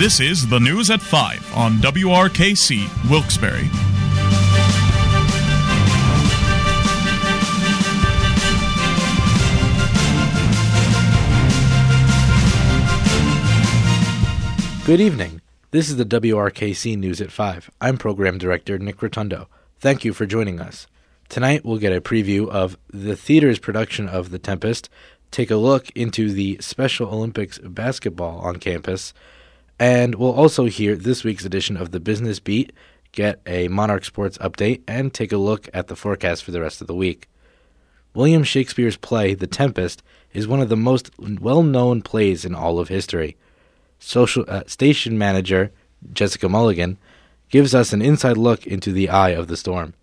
This is the News at 5 on WRKC, Wilkes-Barre. Good evening. This is the WRKC News at 5. I'm Program Director Nick Rotundo. Thank you for joining us. Tonight we'll get a preview of the theater's production of The Tempest, take a look into the Special Olympics basketball on campus, and we'll also hear this week's edition of the Business Beat, get a Monarch Sports update, and take a look at the forecast for the rest of the week. William Shakespeare's play, The Tempest, is one of the most well-known plays in all of history. Station manager Jessica Mulligan gives us an inside look into the eye of the storm.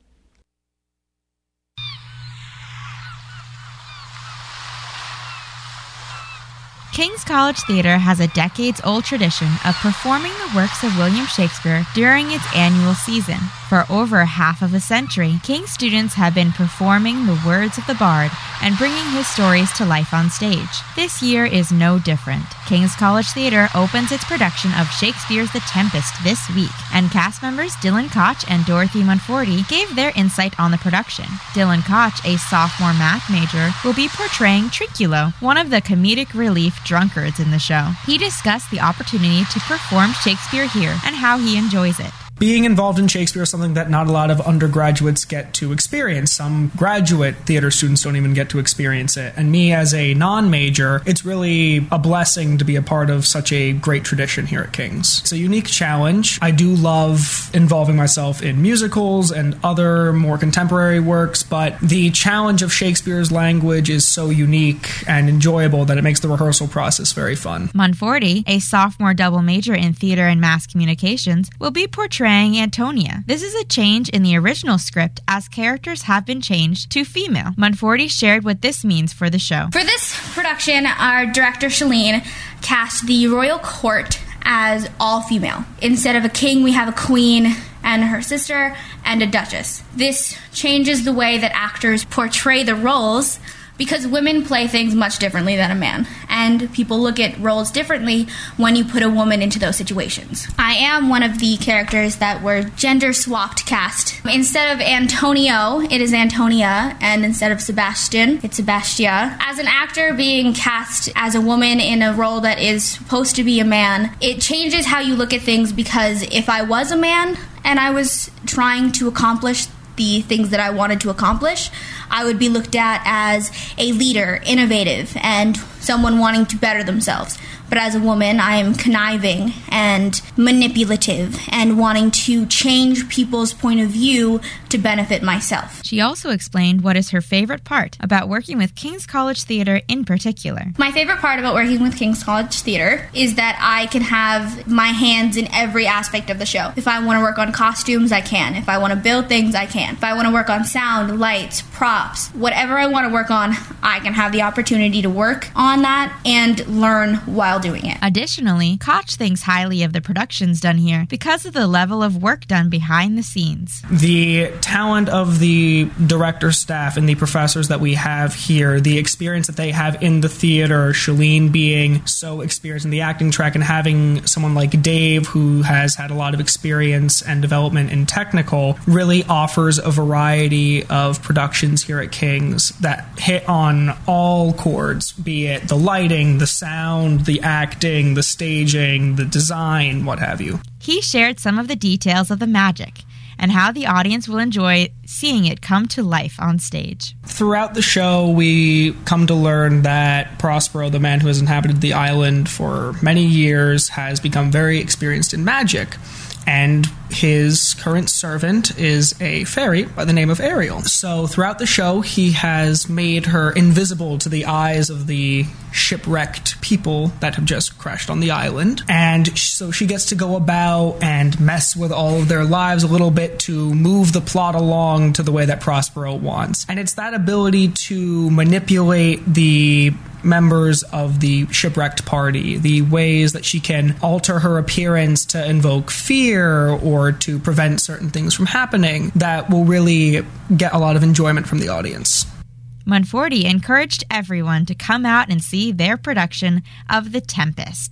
King's College Theatre has a decades-old tradition of performing the works of William Shakespeare during its annual season. For over half of a century, King's students have been performing the words of the bard and bringing his stories to life on stage. This year is no different. King's College Theatre opens its production of Shakespeare's The Tempest this week, and cast members Dylan Koch and Dorothy Monforti gave their insight on the production. Dylan Koch, a sophomore math major, will be portraying Trinculo, one of the comedic relief drunkards in the show. He discussed the opportunity to perform Shakespeare here and how he enjoys it. Being involved in Shakespeare is something that not a lot of undergraduates get to experience. Some graduate theater students don't even get to experience it. And me, as a non-major, it's really a blessing to be a part of such a great tradition here at King's. It's a unique challenge. I do love involving myself in musicals and other more contemporary works, but the challenge of Shakespeare's language is so unique and enjoyable that it makes the rehearsal process very fun. Monforti, a sophomore double major in theater and mass communications, will be portraying Antonia. This is a change in the original script, as characters have been changed to female. Monforti shared what this means for the show. For this production, our director Shalene cast the royal court as all female. Instead of a king, we have a queen and her sister and a duchess. This changes the way that actors portray the roles, because women play things much differently than a man, and people look at roles differently when you put a woman into those situations. I am one of the characters that were gender-swapped cast. Instead of Antonio, it is Antonia, and instead of Sebastian, it's Sebastia. As an actor being cast as a woman in a role that is supposed to be a man, it changes how you look at things, because if I was a man and I was trying to accomplish the things that I wanted to accomplish, I would be looked at as a leader, innovative, and someone wanting to better themselves. But as a woman, I am conniving and manipulative and wanting to change people's point of view to benefit myself. She also explained what is her favorite part about working with King's College Theatre in particular. My favorite part about working with King's College Theatre is that I can have my hands in every aspect of the show. If I want to work on costumes, I can. If I want to build things, I can. If I want to work on sound, lights, props, whatever I want to work on, I can have the opportunity to work on that and learn while doing it. Additionally, Koch thinks highly of the productions done here because of the level of work done behind the scenes. The talent of the director staff and the professors that we have here, the experience that they have in the theater, Shalene being so experienced in the acting track, and having someone like Dave, who has had a lot of experience and development in technical, really offers a variety of productions here at King's that hit on all chords, be it the lighting, the sound, the acting, the staging, the design, what have you. He shared some of the details of the magic and how the audience will enjoy seeing it come to life on stage. Throughout the show, we come to learn that Prospero, the man who has inhabited the island for many years, has become very experienced in magic. And his current servant is a fairy by the name of Ariel. So throughout the show, he has made her invisible to the eyes of the shipwrecked people that have just crashed on the island. And so she gets to go about and mess with all of their lives a little bit to move the plot along to the way that Prospero wants. And it's that ability to manipulate the members of the shipwrecked party, the ways that she can alter her appearance to invoke fear or to prevent certain things from happening, that will really get a lot of enjoyment from the audience. Monforti encouraged everyone to come out and see their production of The Tempest.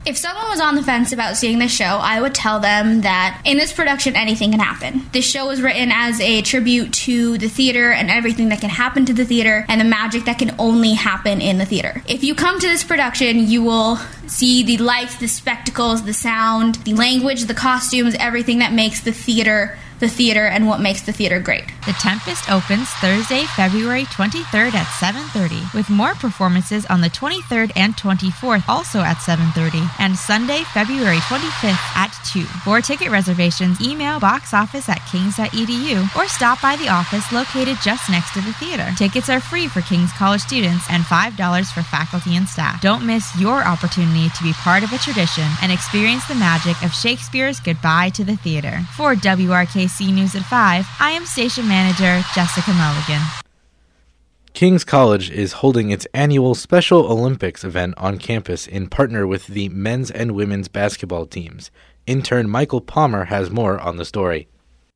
If someone was on the fence about seeing this show, I would tell them that in this production, anything can happen. This show was written as a tribute to the theater and everything that can happen to the theater and the magic that can only happen in the theater. If you come to this production, you will see the lights, the spectacles, the sound, the language, the costumes, everything that makes the theater and what makes the theater great. The Tempest opens Thursday, February 23rd at 7:30, with more performances on the 23rd and 24th, also at 7:30, and Sunday, February 25th at 2. For ticket reservations, email boxoffice@kings.edu or stop by the office located just next to the theater. Tickets are free for King's College students and $5 for faculty and staff. Don't miss your opportunity to be part of a tradition and experience the magic of Shakespeare's Goodbye to the Theater. For WRKC News at 5, I am Station Manager Jessica Mulligan. King's College is holding its annual Special Olympics event on campus in partner with the men's and women's basketball teams. Intern Michael Palmer has more on the story.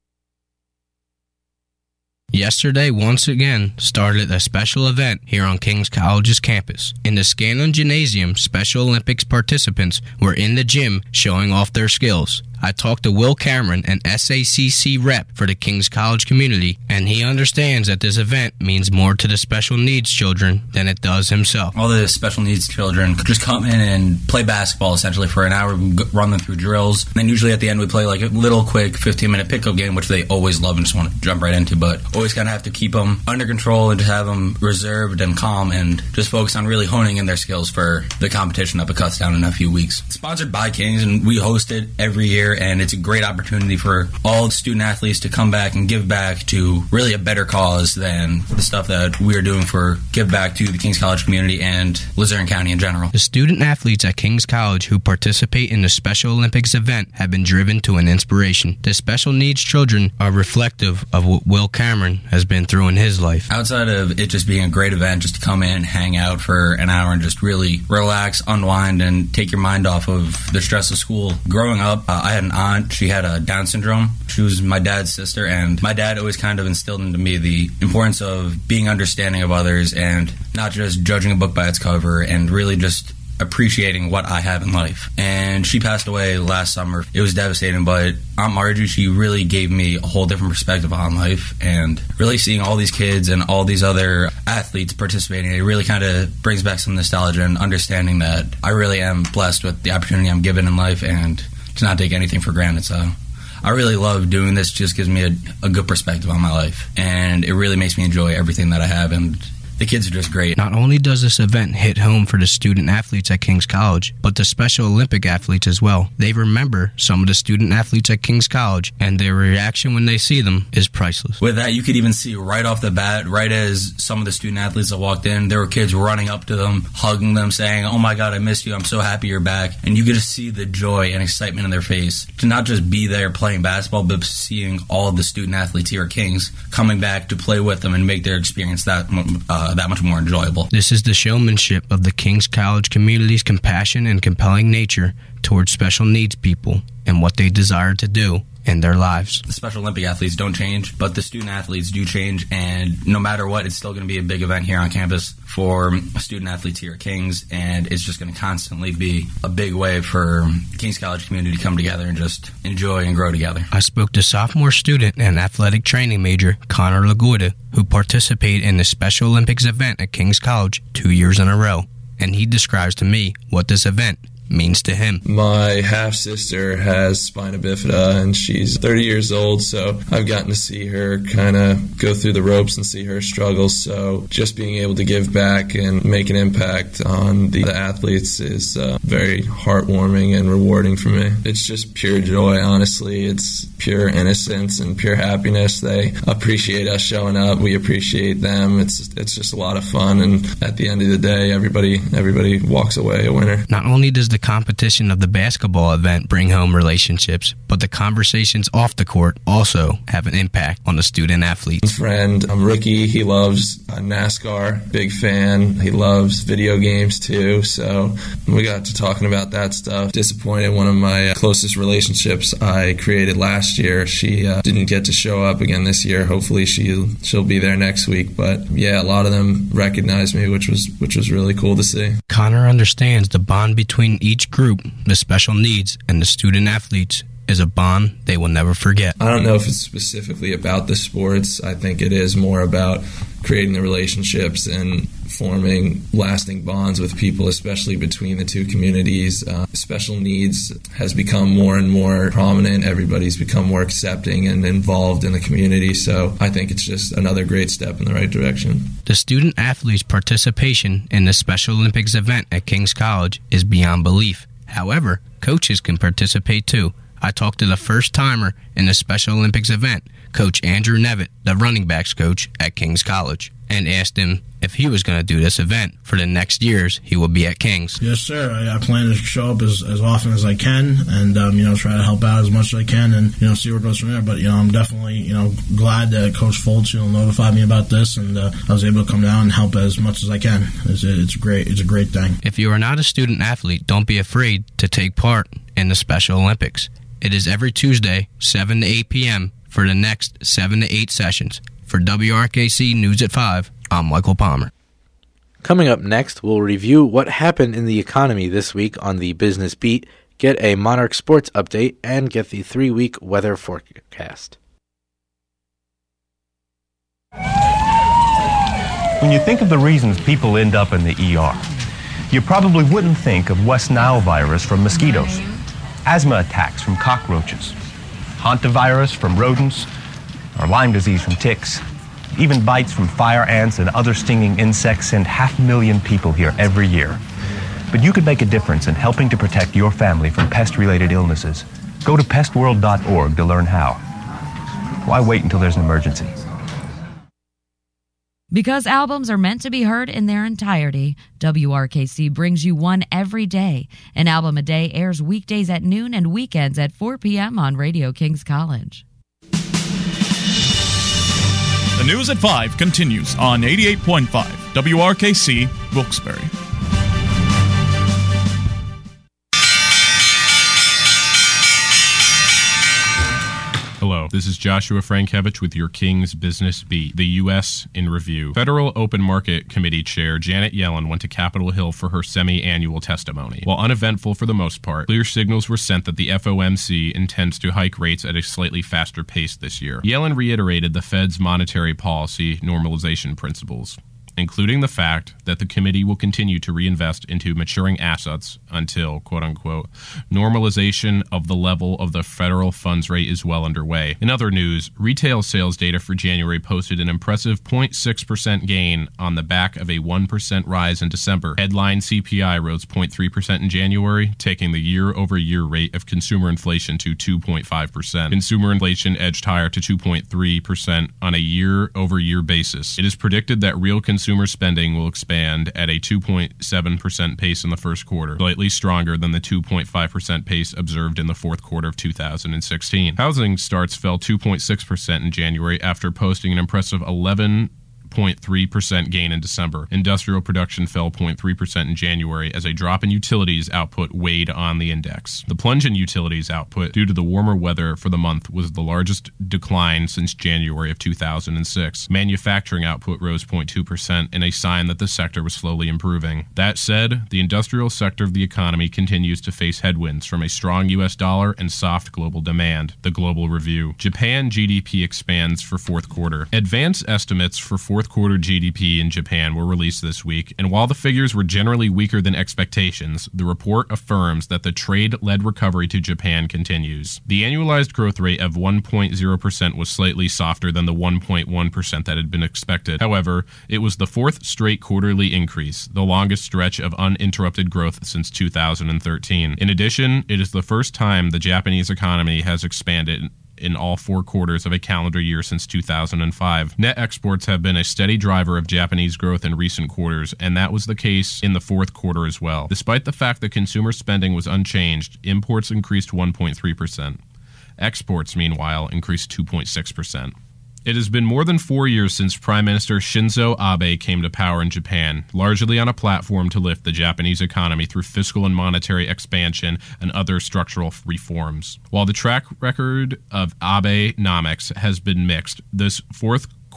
Yesterday, once again, started a special event here on King's College's campus. In the Scanlon Gymnasium, Special Olympics participants were in the gym showing off their skills. I talked to Will Cameron, an SACC rep for the King's College community, and he understands that this event means more to the special needs children than it does himself. All the special needs children just come in and play basketball essentially for an hour, run them through drills, and then usually at the end we play like a little quick 15-minute pickup game, which they always love and just want to jump right into, but always kind of have to keep them under control and just have them reserved and calm and just focus on really honing in their skills for the competition up at Kutztown in a few weeks. It's sponsored by Kings, and we host it every year, and it's a great opportunity for all student athletes to come back and give back to really a better cause than the stuff that we're doing for give back to the King's College community and Luzerne County in general. The student athletes at King's College who participate in the Special Olympics event have been driven to an inspiration. The special needs children are reflective of what Will Cameron has been through in his life. Outside of it just being a great event, just to come in, hang out for an hour and just really relax, unwind, and take your mind off of the stress of school. Growing up, I had an aunt. She had a Down syndrome. She was my dad's sister, and my dad always kind of instilled into me the importance of being understanding of others and not just judging a book by its cover and really just appreciating what I have in life. And she passed away last summer. It was devastating, but Aunt Margie, she really gave me a whole different perspective on life, and really seeing all these kids and all these other athletes participating, it really kind of brings back some nostalgia and understanding that I really am blessed with the opportunity I'm given in life and to not take anything for granted. So I really love doing this. It just gives me a good perspective on my life, and it really makes me enjoy everything that I have, and the kids are just great. Not only does this event hit home for the student athletes at King's College, but the Special Olympic athletes as well. They remember some of the student athletes at King's College, and their reaction when they see them is priceless. With that, you could even see right off the bat, right as some of the student athletes that walked in, there were kids running up to them, hugging them, saying, "Oh my God, I missed you. I'm so happy you're back." And you could just see the joy and excitement in their face to not just be there playing basketball, but seeing all of the student athletes here at King's coming back to play with them and make their experience that much more enjoyable. This is the showmanship of the King's College community's compassion and compelling nature towards special needs people and what they desire to do in their lives. The Special Olympic athletes don't change, but the student athletes do change, and no matter what, it's still going to be a big event here on campus for student athletes here at King's, and it's just going to constantly be a big way for King's College community to come together and just enjoy and grow together. I spoke to sophomore student and athletic training major Connor Laguida, who participated in the Special Olympics event at King's College 2 years in a row, and he describes to me what this event means to him. My half-sister has spina bifida, and she's 30 years old, so I've gotten to see her kind of go through the ropes and see her struggles, so just being able to give back and make an impact on the athletes is very heartwarming and rewarding for me. It's just pure joy, honestly. It's pure innocence and pure happiness. They appreciate us showing up. We appreciate them. It's just a lot of fun, and at the end of the day, everybody walks away a winner. Not only does the competition of the basketball event bring home relationships, but the conversations off the court also have an impact on the student athlete. Friend, Ricky, he loves NASCAR, big fan. He loves video games too, so we got to talking about that stuff. Disappointed, one of my closest relationships I created last year, she didn't get to show up again this year. Hopefully she'll be there next week, but yeah, a lot of them recognized me, which was really cool to see. Connor understands the bond between each group, the special needs and the student athletes, is a bond they will never forget. I don't know if it's specifically about the sports. I think it is more about creating the relationships and forming lasting bonds with people, especially between the two communities. Special needs has become more and more prominent. Everybody's become more accepting and involved in the community, so I think it's just another great step in the right direction. The student athletes' participation in the Special Olympics event at King's College is beyond belief. However, coaches can participate too. I talked to the first-timer in the Special Olympics event, Coach Andrew Nevitt, the running backs coach at King's College, and asked him if he was going to do this event for the next years he will be at King's. Yes, sir. I plan to show up as often as I can and, try to help out as much as I can and, see where it goes from there. But, I'm definitely, glad that Coach Foltz, notified me about this and I was able to come down and help as much as I can. It's great. It's a great thing. If you are not a student athlete, don't be afraid to take part in the Special Olympics. It is every Tuesday, 7 to 8 p.m. for the next 7 to 8 sessions. For WRKC News at 5, I'm Michael Palmer. Coming up next, we'll review what happened in the economy this week on the Business Beat, get a Monarch Sports update, and get the 3-week weather forecast. When you think of the reasons people end up in the ER, you probably wouldn't think of West Nile virus from mosquitoes, asthma attacks from cockroaches, hantavirus from rodents, or Lyme disease from ticks. Even bites from fire ants and other stinging insects send 500,000 people here every year. But you could make a difference in helping to protect your family from pest-related illnesses. Go to pestworld.org to learn how. Why wait until there's an emergency? Because albums are meant to be heard in their entirety, WRKC brings you one every day. An album a day airs weekdays at noon and weekends at 4 p.m. on Radio King's College. The News at 5 continues on 88.5 WRKC, Wilkes-Barre. Hello, this is Joshua Frankevich with your King's Business Beat, the U.S. in Review. Federal Open Market Committee Chair Janet Yellen went to Capitol Hill for her semi-annual testimony. While uneventful for the most part, clear signals were sent that the FOMC intends to hike rates at a slightly faster pace this year. Yellen reiterated the Fed's monetary policy normalization principles, including the fact that the committee will continue to reinvest into maturing assets until, quote-unquote, normalization of the level of the federal funds rate is well underway. In other news, retail sales data for January posted an impressive 0.6% gain on the back of a 1% rise in December. Headline CPI rose 0.3% in January, taking the year-over-year rate of consumer inflation to 2.5%. Consumer inflation edged higher to 2.3% on a year-over-year basis. It is predicted that real consumer spending will expand at a 2.7% pace in the first quarter, slightly stronger than the 2.5% pace observed in the fourth quarter of 2016. Housing starts fell 2.6% in January after posting an impressive 11.3% gain in December. Industrial production fell 0.3% in January as a drop in utilities output weighed on the index. The plunge in utilities output due to the warmer weather for the month was the largest decline since January of 2006. Manufacturing output rose 0.2% in a sign that the sector was slowly improving. That said, the industrial sector of the economy continues to face headwinds from a strong U.S. dollar and soft global demand. The Global Review. Japan GDP expands for fourth quarter. Advanced estimates for fourth quarter GDP in Japan were released this week, and while the figures were generally weaker than expectations, the report affirms that the trade-led recovery to Japan continues. The annualized growth rate of 1.0% was slightly softer than the 1.1% that had been expected. However, it was the fourth straight quarterly increase, the longest stretch of uninterrupted growth since 2013. In addition, it is the first time the Japanese economy has expanded in all 4 quarters of a calendar year since 2005. Net exports have been a steady driver of Japanese growth in recent quarters, and that was the case in the fourth quarter as well. Despite the fact that consumer spending was unchanged, imports increased 1.3%. Exports, meanwhile, increased 2.6%. It has been more than 4 years since Prime Minister Shinzo Abe came to power in Japan, largely on a platform to lift the Japanese economy through fiscal and monetary expansion and other structural reforms. While the track record of Abenomics has been mixed, this fourth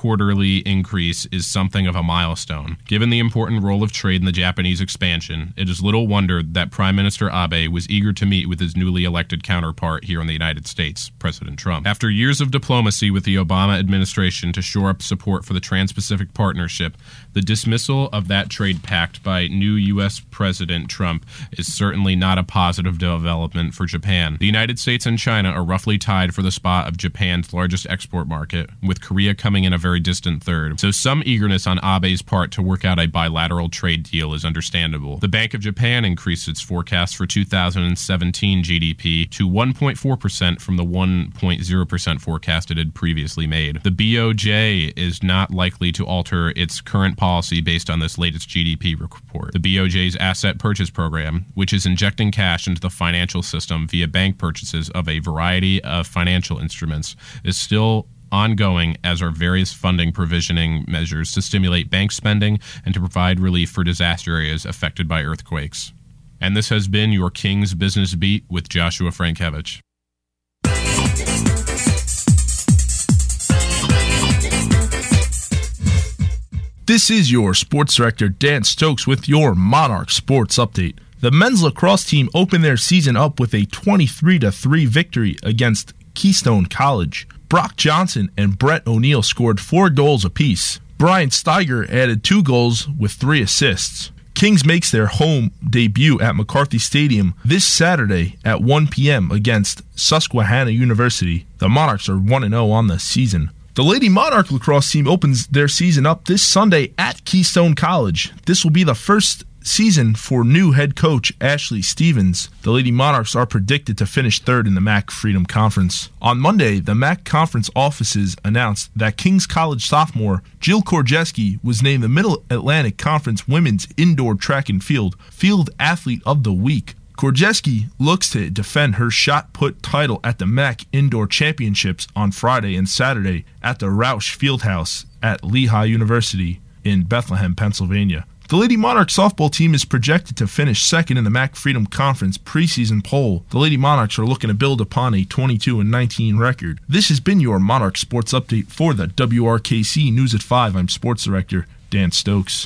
quarterly increase is something of a milestone. Given the important role of trade in the Japanese expansion, it is little wonder that Prime Minister Abe was eager to meet with his newly elected counterpart here in the United States, President Trump. After years of diplomacy with the Obama administration to shore up support for the Trans-Pacific Partnership, the dismissal of that trade pact by new U.S. President Trump is certainly not a positive development for Japan. The United States and China are roughly tied for the spot of Japan's largest export market, with Korea coming in a very distant third. So some eagerness on Abe's part to work out a bilateral trade deal is understandable. The Bank of Japan increased its forecast for 2017 GDP to 1.4% from the 1.0% forecast it had previously made. The BOJ is not likely to alter its current policy based on this latest GDP report. The BOJ's asset purchase program, which is injecting cash into the financial system via bank purchases of a variety of financial instruments, is still ongoing, as are various funding provisioning measures to stimulate bank spending and to provide relief for disaster areas affected by earthquakes. And this has been your King's Business Beat with Joshua Frankevich. This is your sports director, Dan Stokes, with your Monarch Sports Update. The men's lacrosse team opened their season up with a 23-3 victory against Keystone College. Brock Johnson and Brett O'Neill scored 4 goals apiece. Brian Steiger added 2 goals with 3 assists. Kings makes their home debut at McCarthy Stadium this Saturday at 1 p.m. against Susquehanna University. The Monarchs are 1-0 on the season. The Lady Monarch lacrosse team opens their season up this Sunday at Keystone College. This will be the first season for new head coach Ashley Stevens. The Lady Monarchs are predicted to finish 3rd in the MAC Freedom Conference. On Monday, the MAC Conference offices announced that Kings College sophomore Jill Korjeski was named the Middle Atlantic Conference Women's Indoor Track and Field Athlete of the Week. Korjeski looks to defend her shot put title at the MAC Indoor Championships on Friday and Saturday at the Roush Fieldhouse at Lehigh University in Bethlehem, Pennsylvania. The Lady Monarch softball team is projected to finish 2nd in the MAC Freedom Conference preseason poll. The Lady Monarchs are looking to build upon a 22-19 record. This has been your Monarch Sports Update for the WRKC News at 5. I'm Sports Director Dan Stokes.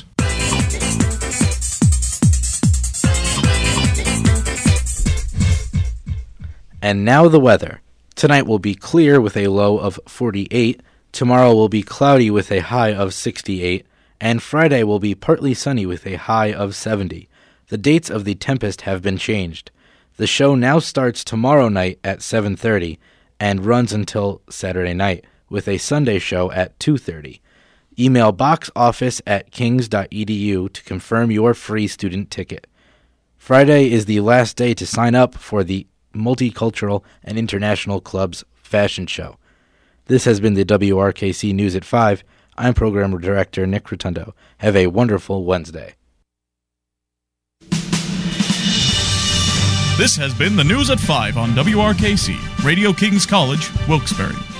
And now the weather. Tonight will be clear with a low of 48. Tomorrow will be cloudy with a high of 68. And Friday will be partly sunny with a high of 70. The dates of the Tempest have been changed. The show now starts tomorrow night at 7:30 and runs until Saturday night, with a Sunday show at 2:30. Email boxoffice@kings.edu to confirm your free student ticket. Friday is the last day to sign up for the Multicultural and International Club's fashion show. This has been the WRKC News at 5. I'm Program Director Nick Rotundo. Have a wonderful Wednesday. This has been the News at 5 on WRKC, Radio Kings College, Wilkes-Barre.